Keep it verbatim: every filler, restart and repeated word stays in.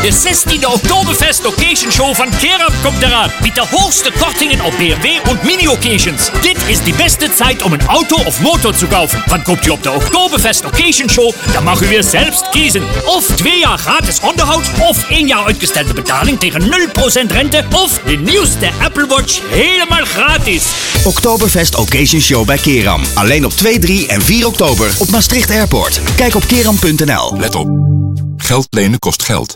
De zestiende Oktoberfest Occasion Show van Keram komt eraan. Met de hoogste kortingen op B M W en Mini-Occasions. Dit is de beste tijd om een auto of motor te kaufen. Want koopt u op de Oktoberfest Occasion Show, dan mag u weer zelfs kiezen. Of twee jaar gratis onderhoud, of één jaar uitgestelde betaling tegen nul procent rente, of de nieuwste Apple Watch helemaal gratis. Oktoberfest Occasion Show bij Keram. Alleen op twee, drie en vier oktober op Maastricht Airport. Kijk op keram punt n l. Let op. Geld lenen kost geld.